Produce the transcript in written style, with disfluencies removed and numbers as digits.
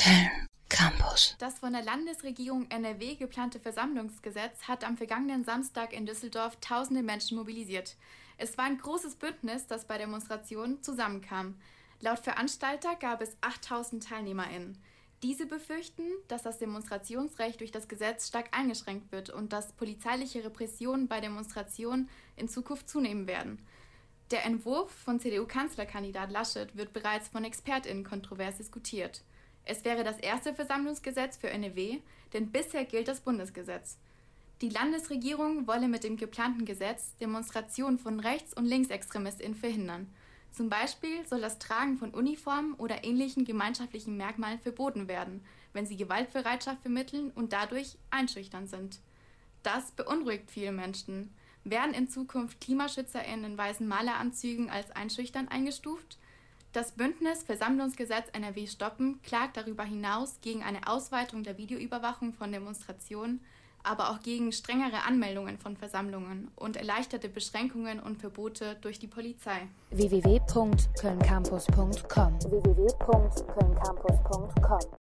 Köln Campus. Das von der Landesregierung NRW geplante Versammlungsgesetz hat am vergangenen Samstag in Düsseldorf tausende Menschen mobilisiert. Es war ein großes Bündnis, das bei Demonstrationen zusammenkam. Laut Veranstalter gab es 8.000 TeilnehmerInnen. Diese befürchten, dass das Demonstrationsrecht durch das Gesetz stark eingeschränkt wird und dass polizeiliche Repressionen bei Demonstrationen in Zukunft zunehmen werden. Der Entwurf von CDU-Kanzlerkandidat Laschet wird bereits von ExpertInnen kontrovers diskutiert. Es wäre das erste Versammlungsgesetz für NRW, denn bisher gilt das Bundesgesetz. Die Landesregierung wolle mit dem geplanten Gesetz Demonstrationen von Rechts- und LinksextremistInnen verhindern. Zum Beispiel soll das Tragen von Uniformen oder ähnlichen gemeinschaftlichen Merkmalen verboten werden, wenn sie Gewaltbereitschaft vermitteln und dadurch einschüchternd sind. Das beunruhigt viele Menschen. Werden in Zukunft KlimaschützerInnen in weißen Maleranzügen als einschüchternd eingestuft? Das Bündnis Versammlungsgesetz NRW stoppen klagt darüber hinaus gegen eine Ausweitung der Videoüberwachung von Demonstrationen, aber auch gegen strengere Anmeldungen von Versammlungen und erleichterte Beschränkungen und Verbote durch die Polizei. www.kölncampus.com